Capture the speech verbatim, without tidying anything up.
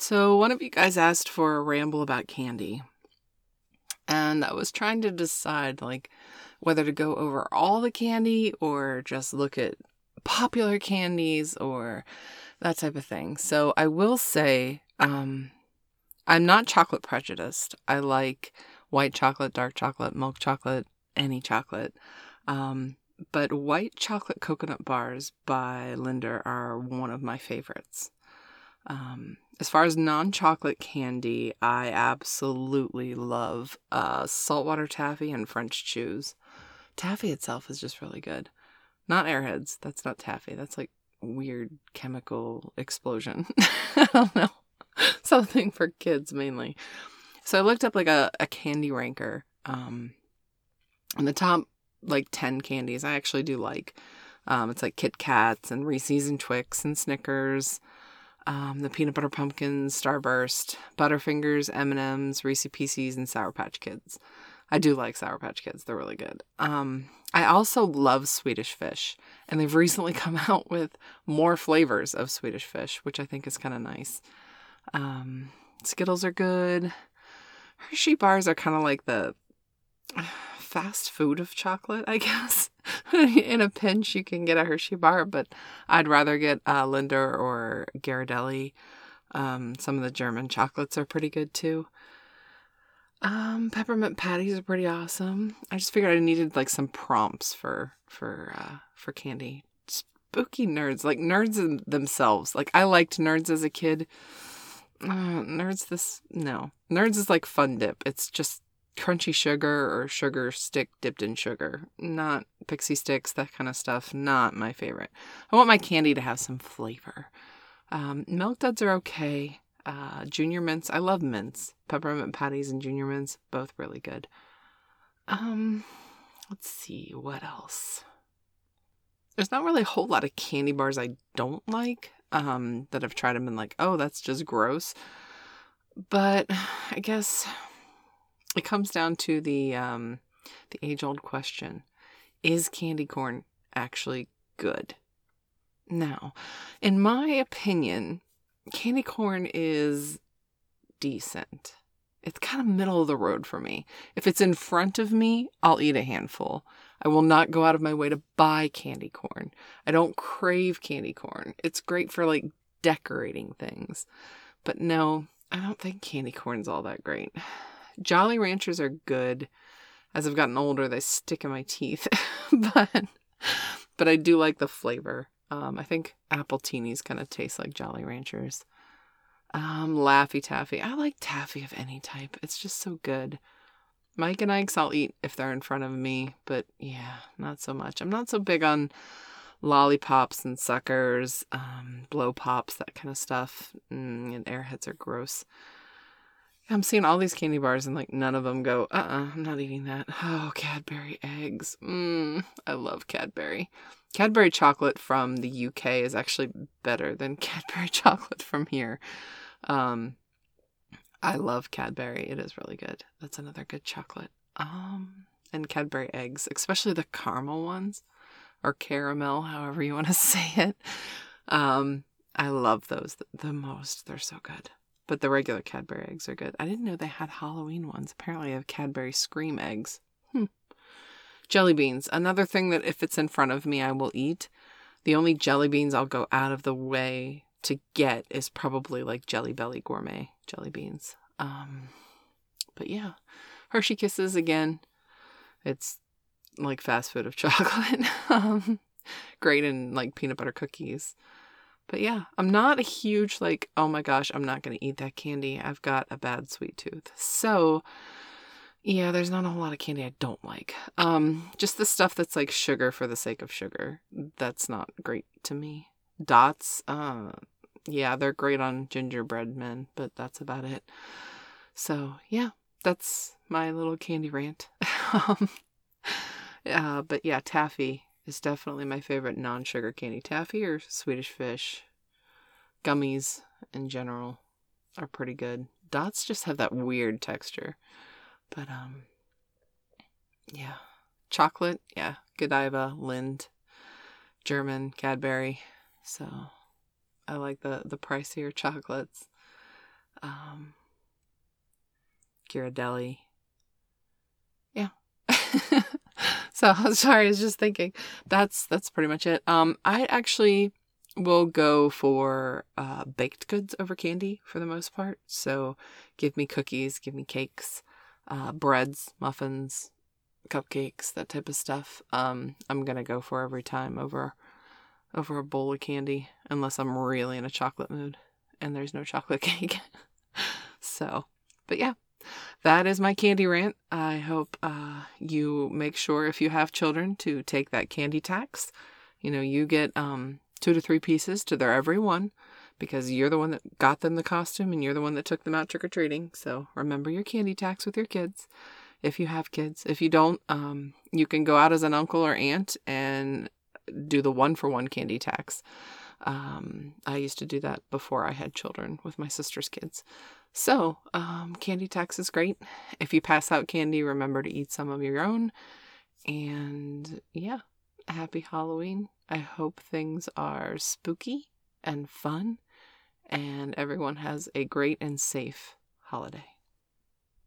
So one of you guys asked for a ramble about candy, and I was trying to decide like whether to go over all the candy or just look at popular candies or that type of thing. So I will say, um, I'm not chocolate prejudiced. I like white chocolate, dark chocolate, milk chocolate, any chocolate. Um, but white chocolate coconut bars by Linder are one of my favorites. Um, as far as non-chocolate candy, I absolutely love uh, saltwater taffy and French chews. Taffy itself is just really good. Not Airheads. That's not taffy. That's like weird chemical explosion. I don't know. Something for kids mainly. So I looked up like a, a candy ranker. Um, and the top like ten candies I actually do like. Um, it's like Kit Kats and Reese's and Twix and Snickers. Um, the peanut butter pumpkins, Starburst, Butterfingers, M and M's, Reese's Pieces, and Sour Patch Kids. I do like Sour Patch Kids. They're really good. Um, I also love Swedish Fish, and they've recently come out with more flavors of Swedish Fish, which I think is kind of nice. Um, Skittles are good. Hershey bars are kind of like the fast food of chocolate, I guess. In a pinch, you can get a Hershey bar, but I'd rather get uh, Linder or Ghirardelli. Um, some of the German chocolates are pretty good too. Um, peppermint patties are pretty awesome. I just figured I needed like some prompts for for uh, for candy. Spooky nerds, like nerds in themselves. Like I liked Nerds as a kid. Uh, nerds, this no, Nerds is like Fun Dip. It's just crunchy sugar or sugar stick dipped in sugar. Not pixie sticks, that kind of stuff. Not my favorite. I want my candy to have some flavor. Um, Milk Duds are okay. Uh, Junior Mints, I love mints. Peppermint patties and Junior Mints, both really good. Um, let's see, what else? There's not really a whole lot of candy bars I don't like. Um, that I've tried them and like, oh, that's just gross. But I guess it comes down to the um, the age-old question: is candy corn actually good? Now, in my opinion, candy corn is decent. It's kind of middle of the road for me. If it's in front of me, I'll eat a handful. I will not go out of my way to buy candy corn. I don't crave candy corn. It's great for like decorating things. But no, I don't think candy corn's all that great. Jolly Ranchers are good. As I've gotten older, they stick in my teeth. but but I do like the flavor. Um, I think Apple Teenies kind of taste like Jolly Ranchers. Um, Laffy Taffy. I like taffy of any type. It's just so good. Mike and Ike's I'll eat if they're in front of me, but yeah, not so much. I'm not so big on lollipops and suckers, um, blow pops, that kind of stuff. Mm, and Airheads are gross. I'm seeing all these candy bars and like none of them go, uh-uh, I'm not eating that. Oh, Cadbury eggs. Mmm, I love Cadbury. Cadbury chocolate from the U K is actually better than Cadbury chocolate from here. Um, I love Cadbury. It is really good. That's another good chocolate. Um, and Cadbury eggs, especially the caramel ones or caramel, however you want to say it. Um, I love those the, the most. They're so good. But the regular Cadbury eggs are good. I didn't know they had Halloween ones. Apparently, I have Cadbury Scream eggs. Hmm. Jelly beans. Another thing that if it's in front of me, I will eat. The only jelly beans I'll go out of the way to get is probably like Jelly Belly Gourmet jelly beans. Um, but yeah. Hershey Kisses, again. It's like fast food of chocolate. um, great in like peanut butter cookies. But yeah, I'm not a huge, like, oh my gosh, I'm not going to eat that candy. I've got a bad sweet tooth. So, yeah, there's not a whole lot of candy I don't like. Um, just the stuff that's like sugar for the sake of sugar. That's not great to me. Dots, uh, yeah, they're great on gingerbread men, but that's about it. So, yeah, that's my little candy rant. um, uh, but yeah, taffy is definitely my favorite non-sugar candy. Taffy or Swedish Fish. Gummies in general are pretty good. Dots just have that weird texture. But, um, yeah. Chocolate, yeah. Godiva, Lind, German, Cadbury. So, I like the, the pricier chocolates. um, Ghirardelli. Yeah. So I'm sorry, I was just thinking. That's that's pretty much it. Um, I actually will go for uh, baked goods over candy for the most part. So give me cookies, give me cakes, uh, breads, muffins, cupcakes, that type of stuff. Um, I'm gonna go for every time over over a bowl of candy, unless I'm really in a chocolate mood and there's no chocolate cake. So, but yeah. That is my candy rant. I hope uh, you make sure, if you have children, to take that candy tax. You know, you get um, two to three pieces to their every one, because you're the one that got them the costume and you're the one that took them out trick-or-treating. So remember your candy tax with your kids, if you have kids. If you don't, um, you can go out as an uncle or aunt and do the one-for-one candy tax. Um, I used to do that before I had children with my sister's kids. So, um, candy tax is great. If you pass out candy, remember to eat some of your own. And yeah, happy Halloween. I hope things are spooky and fun, and everyone has a great and safe holiday.